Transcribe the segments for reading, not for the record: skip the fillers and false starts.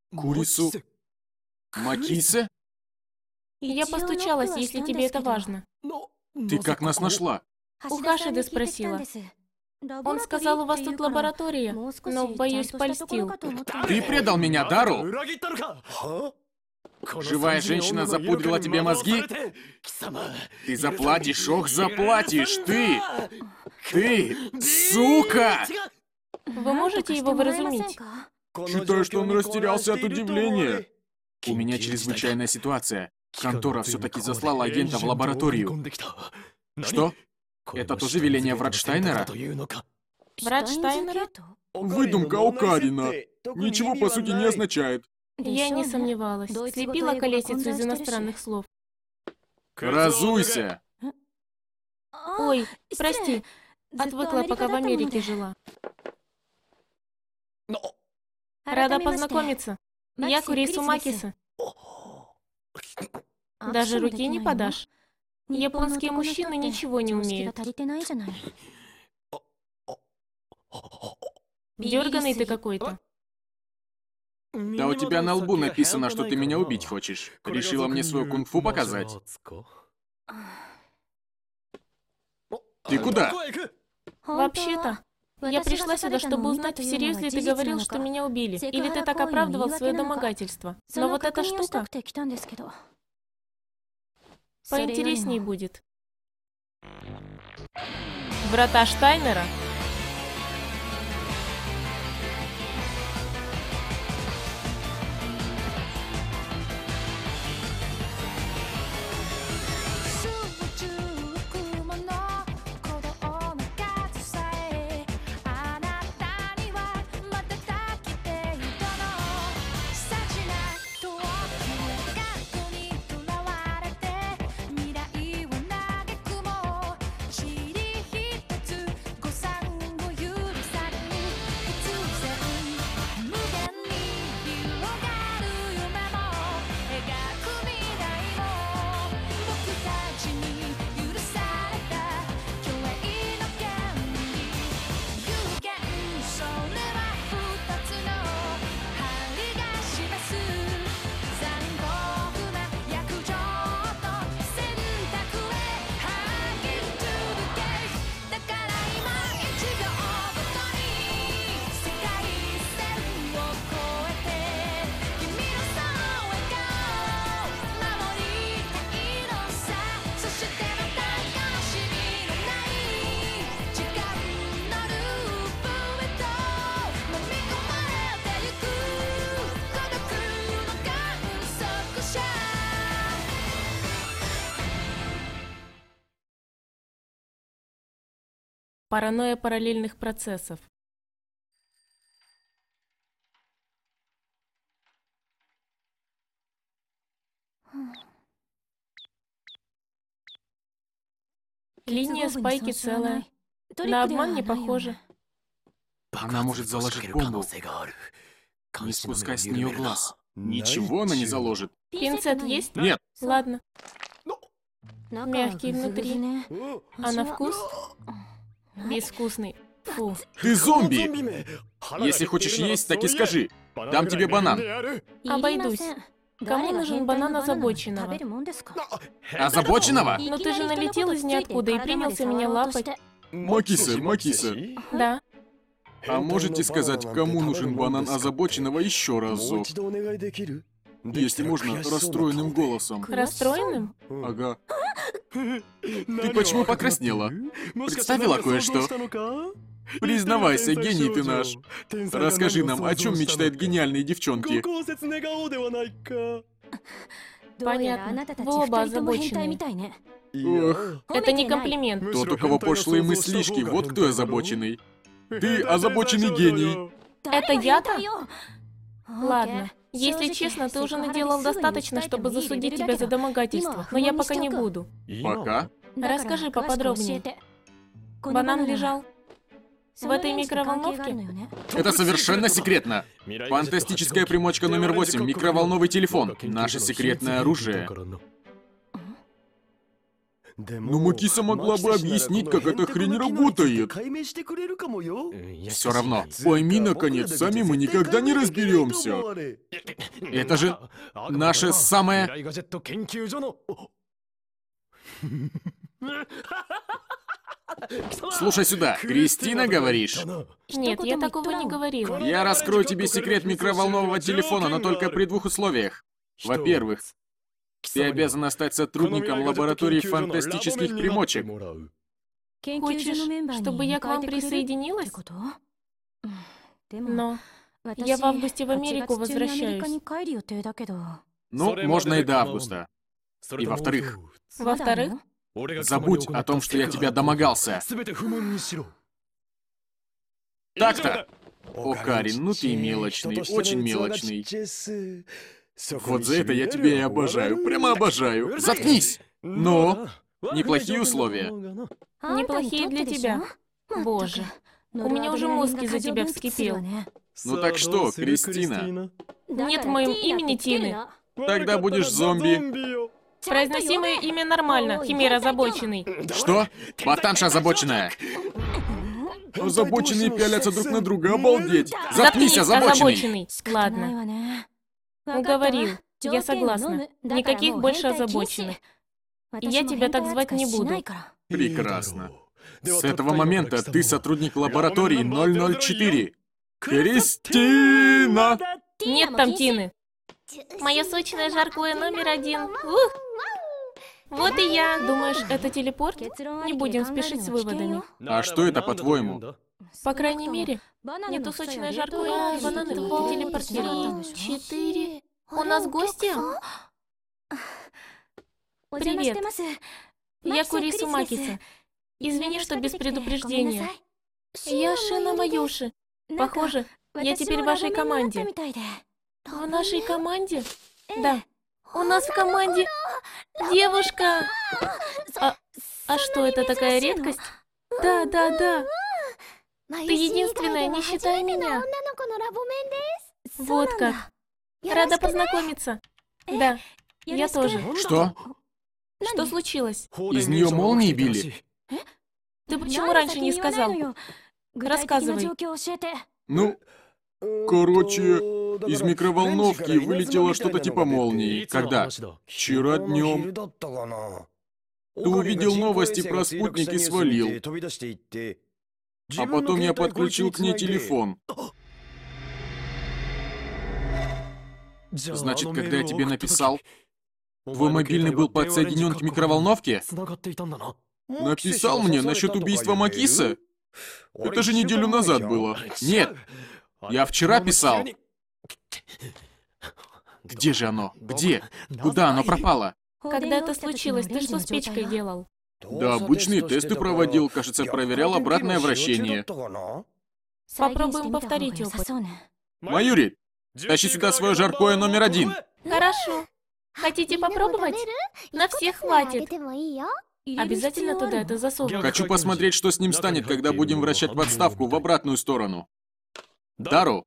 Курицу Макисе? Я постучалась, если тебе это важно. Ты как нас нашла? У Хашиды спросила. Он сказал, у вас тут лаборатория, но, боюсь, польстил. Ты предал меня, Дару? Живая женщина запудрила тебе мозги? Ты заплатишь, ох, заплатишь, ты! Ты, сука! Вы можете его вразумить? Считаю, что он растерялся от удивления. У меня чрезвычайная ситуация. Контора все-таки заслала агента в лабораторию. Что? Это тоже веление Вратштайнера? Вратштайнера? Выдумка Окарина. Ничего по сути не означает. Я не сомневалась. Слепила колесицу из иностранных слов. Разуйся! Ой, прости. Отвыкла, пока в Америке жила. Рада познакомиться. Я Курицу Макисе. Даже руки не подашь. Японские мужчины ничего не умеют. Дёрганый ты какой-то. Да у тебя на лбу написано, что ты меня убить хочешь. Решила мне свою кунг-фу показать? Ты куда? Вообще-то, я пришла сюда, чтобы узнать, всерьез ли ты говорил, что меня убили, или ты так оправдывал свое домогательство. Но вот эта штука поинтересней будет. Врата Штайнера? Паранойя параллельных процессов. Линия спайки целая. На обман не похоже. Она может заложить бомбу. Не спускай с нее глаз. Ничего она не заложит. Пинцет есть? Нет. Ладно. Мягкий внутри. А на вкус? Безвкусный. Фу. Ты зомби! Если хочешь есть, так и скажи. Дам тебе банан. Обойдусь. Кому нужен банан озабоченного? Озабоченного? Но ты же налетел из ниоткуда и принялся меня лапать. Макисе, Макисе. Да. А можете сказать, кому нужен банан озабоченного еще разок? Если можно, расстроенным голосом. Расстроенным? Ага. Ты почему покраснела? Представила кое-что? Признавайся, гений ты наш. Расскажи нам, о чем мечтают гениальные девчонки. Понятно. Вы оба озабоченные. Ох, Это не комплимент. тот, у кого пошлые мыслишки, вот кто озабоченный. Ты озабоченный гений. Это я-то? Ладно. Если честно, ты уже наделал достаточно, чтобы засудить тебя за домогательство, но я пока не буду. Пока? Расскажи поподробнее. Банан лежал в этой микроволновке? Это совершенно секретно. Фантастическая примочка номер 8, микроволновый телефон. Наше секретное оружие. Но Макиса могла бы объяснить, как эта хрень работает. Все равно, пойми, наконец, сами мы никогда не разберемся. Это же наше самое... Слушай сюда, Кристина, говоришь? Нет, я такого не говорила. Я раскрою тебе секрет микроволнового телефона, но только при двух условиях. Во-первых, ты обязана стать сотрудником лаборатории фантастических примочек. Хочешь, чтобы я к вам присоединилась? Но я в августе в Америку возвращаюсь. Ну, можно и до августа. И во-вторых, Во-вторых, забудь о том, что я тебя домогался. Так-то. О, Карин, ну ты мелочный, очень мелочный. Вот за это я тебя и обожаю, прямо обожаю. Заткнись! Но неплохие условия. неплохие для тебя. Боже, у меня уже мозг из-за тебя вскипел. Ну так что, Кристина? Нет в моем имени Тины. Тогда будешь зомби. Произноси мое имя нормально, Химера озабоченный. Что? Ботанша озабоченная. Озабоченные пялятся друг на друга, обалдеть. Заткнись, озабоченный. Ладно. Уговорил. Я согласна. Никаких больше озабоченных. И я тебя так звать не буду. Прекрасно. С этого момента ты сотрудник лаборатории 004. Кристина! Нет там Тины. Мое сочное жаркое номер 1. Ух! Вот и я. Думаешь, это телепорт? Не будем спешить с выводами. А что это, по-твоему? По крайней мере, не то сочное жаркое, а бананы телепортировано. 4. У нас гости? Привет. Я Курису Макиса. Извини, что без предупреждения. Я Шина Маюши. Похоже, я теперь в вашей команде. В нашей команде? Да. У нас в команде девушка. А что, это такая редкость? Да. Ты единственная, не считай меня. Вот как. Рада познакомиться. Да, я тоже. Что? Что случилось? Из нее молнии били? Ты почему раньше не сказал? Рассказывай. Ну, короче, из микроволновки вылетело что-то типа молнии. Когда? Вчера днем. Ты увидел новости про спутник и свалил. А потом я подключил к ней телефон. Значит, когда я тебе написал, твой мобильный был подсоединен к микроволновке? Написал мне насчет убийства Макиса? Это же неделю назад было. Нет, я вчера писал. Где же оно? Где? Куда оно пропало? Когда это случилось, ты что с печкой делал? Да, обычные тесты проводил, кажется, проверял обратное вращение. Попробуем повторить опыт. Маюри, тащи сюда свое жаркое номер 1. Хорошо. Хотите попробовать? На всех хватит. Обязательно туда это засовывать. Хочу посмотреть, что с ним станет, когда будем вращать подставку в обратную сторону. Дару.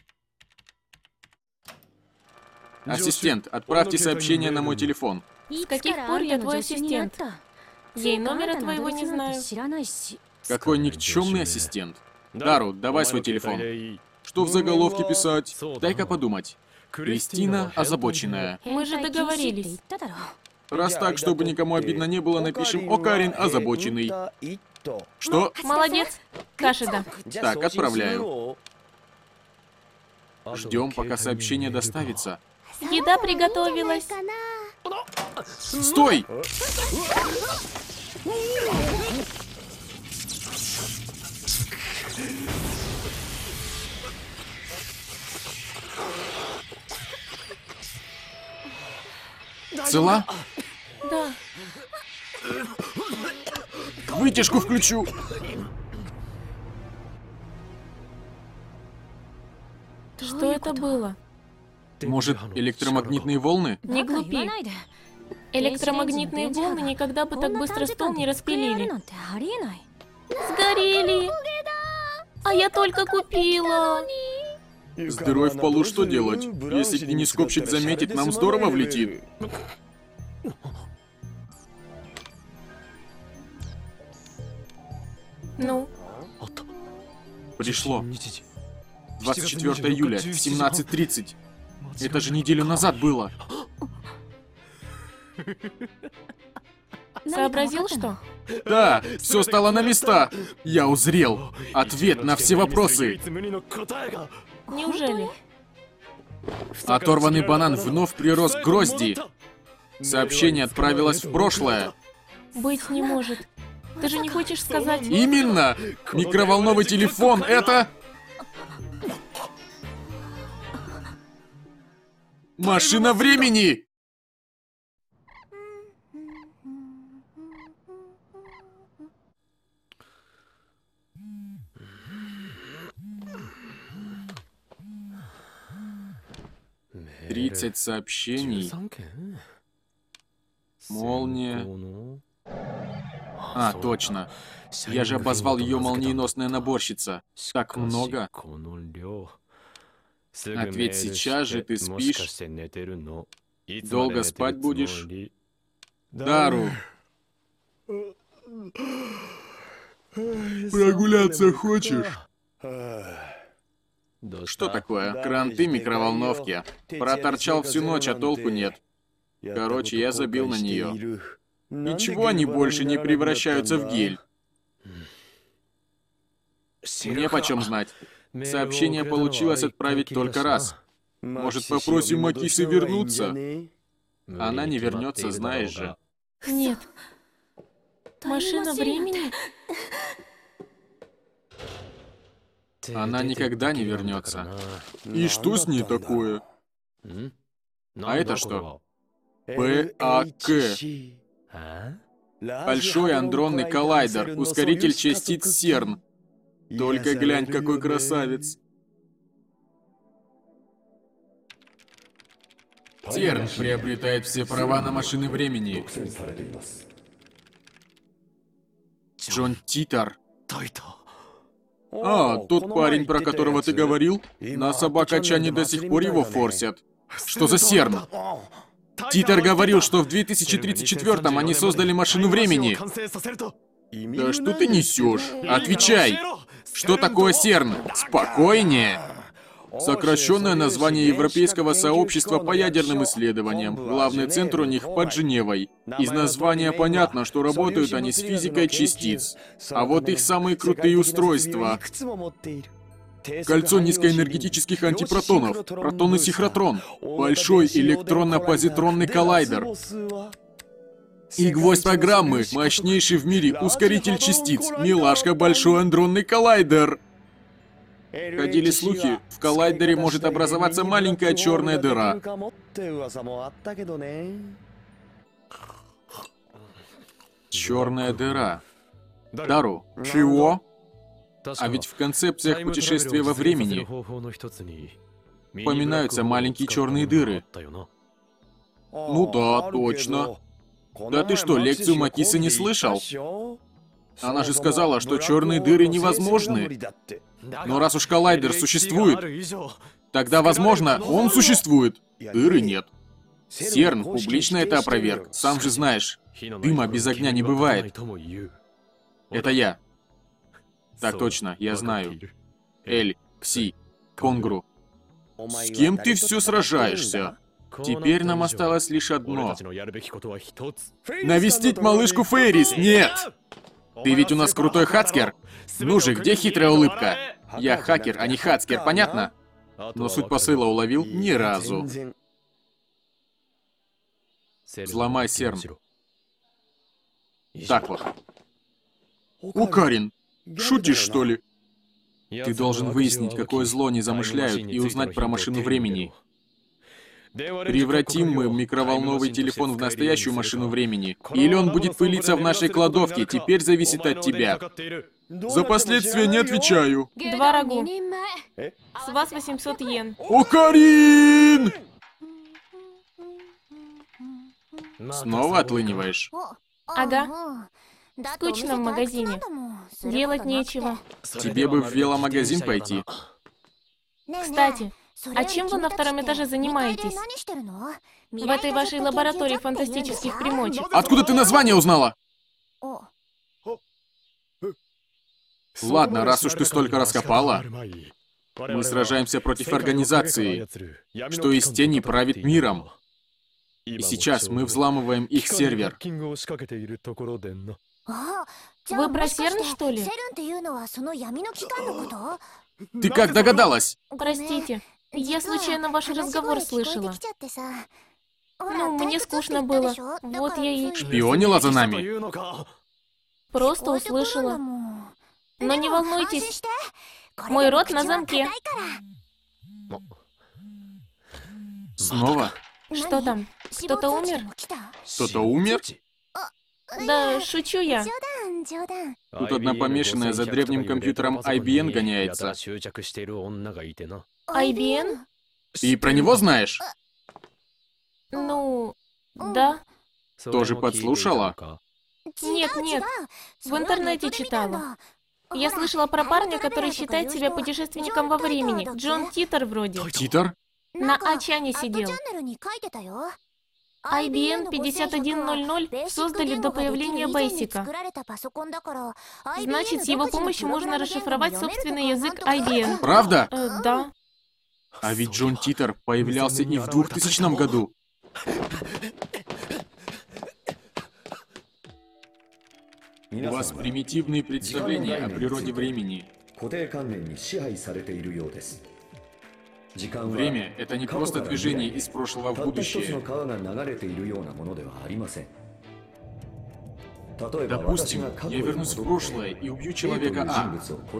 Ассистент, отправьте сообщение на мой телефон. С каких пор я твой ассистент? Я и номера твоего не знаю. Какой никчемный ассистент. Дару, давай свой телефон. Что в заголовке писать? Дай-ка подумать. Кристина озабоченная. Мы же договорились. Раз так, чтобы никому обидно не было, напишем «О, Карин озабоченный». Что? Молодец, Кашида. Так, отправляю. Ждем, пока сообщение доставится. Еда приготовилась. Стой! Цела? Да. Вытяжку включу. Что это было? Может, электромагнитные волны? Не глупи. Электромагнитные волны никогда бы так быстро стол не распилили. Сгорели! А я только купила! С дырой в полу что делать? Если кинескопщик заметит, нам здорово влетит. Ну, Пришло. 24 июля, в 17:30. Это же неделю назад было. сообразил что? Да, все стало на места. Я узрел ответ на все вопросы. Неужели? Оторванный банан вновь прирос к грозди. Сообщение отправилось в прошлое. Быть не может. Ты же не хочешь сказать... Именно! Микроволновый телефон — это... машина времени! «30 сообщений. Молния. А, точно. Я же обозвал ее молниеносная наборщица. Так много. Ответь сейчас же, ты спишь. Долго спать будешь? Дару. Прогуляться хочешь? Что такое? Кранты, микроволновки. Проторчал всю ночь, а толку нет. Короче, я забил на нее. Ничего они больше не превращаются в гель. Мне почем знать. Сообщение получилось отправить только раз. Может, попросим Макисы вернуться? Она не вернется, знаешь же. Нет. Машина времени? Она никогда не вернется. И что с ней такое? А это что? ПАК. Большой андронный коллайдер, ускоритель частиц СЕРН. Только глянь, какой красавец. СЕРН приобретает все права на машины времени. Джон Титар. А, тот парень, про которого ты говорил? На собакачане до сих пор его форсят. Что за СЕРН? Титар говорил, что в 2034-м они создали машину времени. Да что ты несешь? Отвечай! Что такое СЕРН? Спокойнее! Сокращенное название Европейского сообщества по ядерным исследованиям. Главный центр у них под Женевой. Из названия понятно, что работают они с физикой частиц. А вот их самые крутые устройства. Кольцо низкоэнергетических антипротонов, протон и синхротрон, большой электронно-позитронный коллайдер. И гвоздь программы, мощнейший в мире ускоритель частиц, милашка большой андронный коллайдер. Ходили слухи, в коллайдере может образоваться маленькая черная дыра. Черная дыра. Дару, чего? А ведь в концепциях путешествия во времени упоминаются маленькие черные дыры. Ну да, точно. Да ты что, лекцию Макисы не слышал? Она же сказала, что черные дыры невозможны. Но раз уж коллайдер существует, тогда, возможно, он существует. Дыры нет. СЕРН публично это опроверг. Сам же знаешь, дыма без огня не бывает. Это я. Так точно, я знаю. Эль, Кси, Конгру. С кем ты все сражаешься? Теперь нам осталось лишь одно. Навестить малышку Фейрис, нет! Ты ведь у нас крутой хацкер? Ну же, где хитрая улыбка? Я хакер, а не хацкер, понятно? Но суть посыла уловил ни разу. Взломай СЕРН. Так вот. Укарин, шутишь, что ли? Ты должен выяснить, какое зло они замышляют, и узнать про машину времени. Превратим мы микроволновый телефон в настоящую машину времени, или он будет пылиться в нашей кладовке, теперь зависит от тебя. За последствия не отвечаю. 2 рагу. С вас 800 йен. Укарин! Снова отлыниваешь? Ага. Скучно в магазине. Делать нечего. Тебе бы в веломагазин пойти. Кстати, а чем вы на 2-м этаже занимаетесь? В этой вашей лаборатории фантастических примочек. Откуда ты название узнала? Ладно, раз уж ты столько раскопала, мы сражаемся против организации, что из тени правит миром. И сейчас мы взламываем их сервер. Вы про Серн, что ли? Ты как догадалась? Простите, я случайно ваш разговор слышала. Ну, мне скучно было. Вот я и... Шпионила за нами? Просто услышала. Но не волнуйтесь, мой рот на замке. Снова? Что там? Кто-то умер? Кто-то умер? Да, шучу я. Тут одна помешанная за древним компьютером IBM гоняется. IBM? Ты про него знаешь? Ну, да. Тоже подслушала? Нет, нет, в интернете читала. Я слышала про парня, который считает себя путешественником во времени. Джон Титер вроде. Титер? На Ачане сидел. IBM 5100 создали до появления Бейсика. Значит, с его помощью можно расшифровать собственный язык IBM. Правда? Да. А ведь Джон Титер появлялся и в 2000 году. У вас примитивные представления о природе времени. Время — это не просто движение из прошлого в будущее. Допустим, я вернусь в прошлое и убью человека А.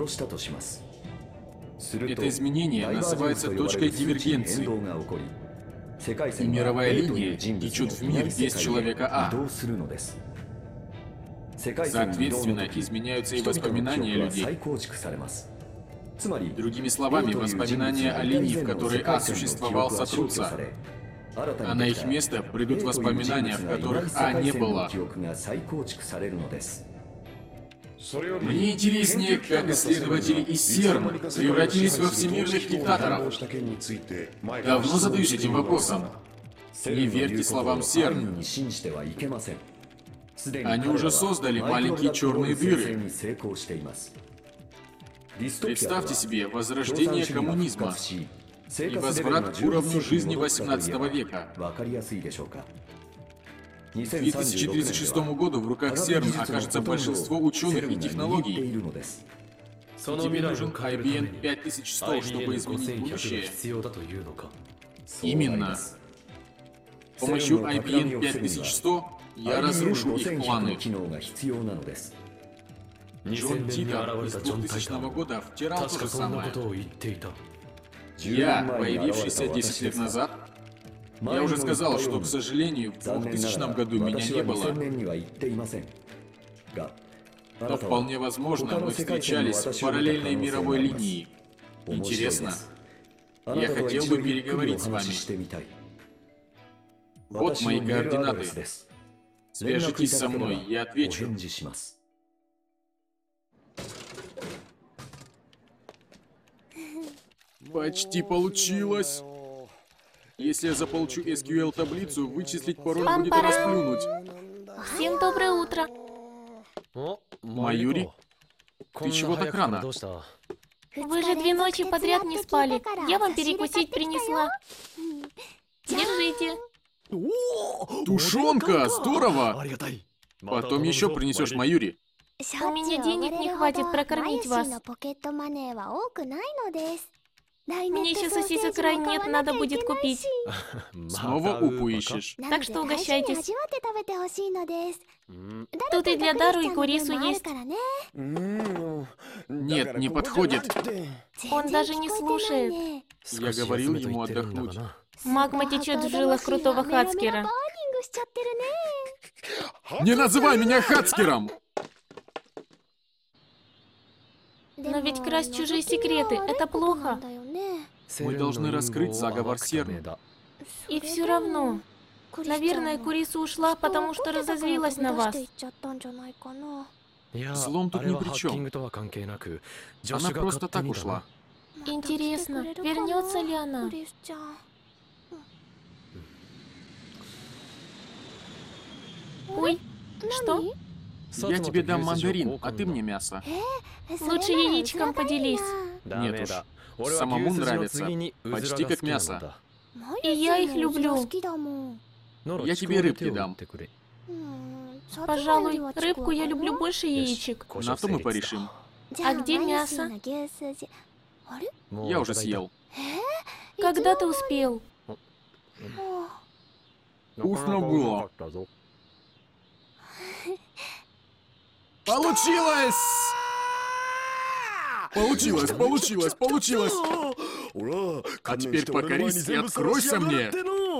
Это изменение называется точкой дивергенции. И мировая линия течет в мир без человека А. Соответственно, изменяются и воспоминания людей. Другими словами, воспоминания о линии, в которой А существовал, сотрутся, а на их место придут воспоминания, в которых А не было. Мне интереснее, как исследователи из СЕРН превратились во всемирных диктаторов. Давно задаюсь этим вопросом. Не верьте словам СЕРН. Они уже создали маленькие черные дыры. Представьте себе возрождение коммунизма и возврат к уровню жизни 18 века. К 2036 году в руках СЕРН окажется большинство ученых и технологий. Тебе нужен IBM 5100, чтобы изменить будущее? Именно. С помощью IBM 5100 я разрушу их планы. Джон Титер из 2000 года втирал то же самое. Я, появившийся 10 лет назад, я уже сказал, что, к сожалению, в 2000 году меня не было. Но вполне возможно, мы встречались в параллельной мировой линии. Интересно. Я хотел бы переговорить с вами. Вот мои координаты. Свяжитесь со мной, я отвечу. Почти получилось. Если я заполучу SQL-таблицу, вычислить пароль будет расплюнуть. Всем доброе утро. Маюри, ты чего так рано? Вы же 2 ночи подряд не спали. Я вам перекусить принесла. Держите. Тушенка, здорово! Потом еще принесешь Маюри. У меня денег не хватит прокормить вас. Мне еще сосисок рай нет, надо будет купить. Снова упу ищешь. Так что угощайтесь. Тут и для Дару, и Курису есть. Нет, не подходит. Он даже не слушает. Я говорил ему отдохнуть. Магма течет в жилах крутого Хацкера. Не называй меня Хацкером! Но ведь красть чужие секреты — это плохо. Мы должны раскрыть заговор Серн. И все равно. Наверное, Куриса ушла, потому что разозлилась на вас. Взлом тут ни при чем. Она просто так ушла. Интересно, вернется ли она? Ой, что? Я тебе дам мандарин, а ты мне мясо. Лучше яичком поделись. Нет уж. Самому нравится. Почти как мясо. И я их люблю. Я тебе рыбки дам. Пожалуй, рыбку я люблю больше яичек. На то мы порешим. А где мясо? Я уже съел. Когда ты успел? Вкусно было. Получилось! Получилось! А теперь покорись и откройся мне.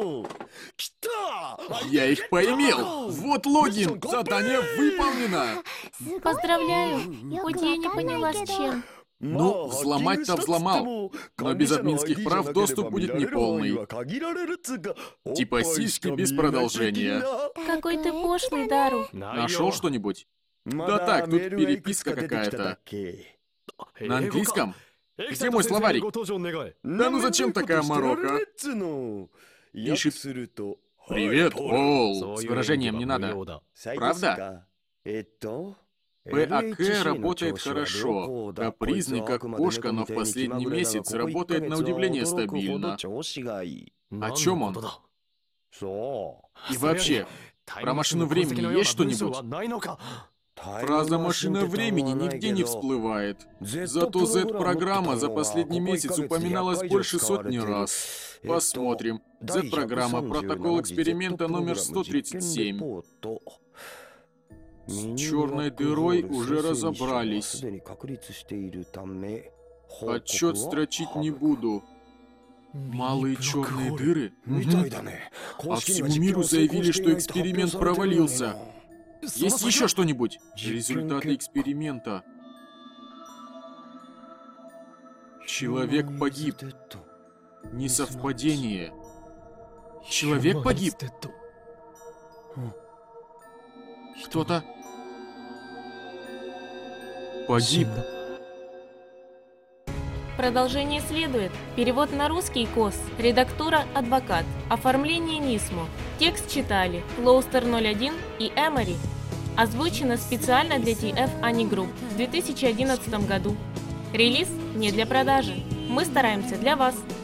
Я их поимел. Вот логин. Задание выполнено. Поздравляю, хоть я и не поняла с чем. Ну, взломать-то взломал. Но без админских прав доступ будет неполный. Типа сиськи без продолжения. Какой ты пошлый, Дару. Нашел что-нибудь? Да так, тут переписка какая-то. На английском? Где мой словарик? Да ну зачем такая морока? Пишет: «Привет, Пол». С выражением не надо. Правда? ПАК работает хорошо. Капризный, как кошка, но в последний месяц работает на удивление стабильно. О чем он? И вообще, про машину времени есть что-нибудь? Фраза «машина времени» нигде не всплывает. Зато Z-программа за последний месяц упоминалась больше сотни раз. Посмотрим. Z-программа, протокол эксперимента номер 137. С черной дырой уже разобрались. Отчет строчить не буду. Малые черные дыры? А всему миру заявили, что эксперимент провалился. Есть еще что-нибудь? Результаты эксперимента. Человек погиб. Несовпадение. Человек погиб. Кто-то погиб. Продолжение следует. Перевод на русский КОС. Редактура адвокат. Оформление Нисмо. Текст читали Клоустер 01 и Эмори. Озвучено специально для TF Ani Group в 2011 году. Релиз не для продажи. Мы стараемся для вас.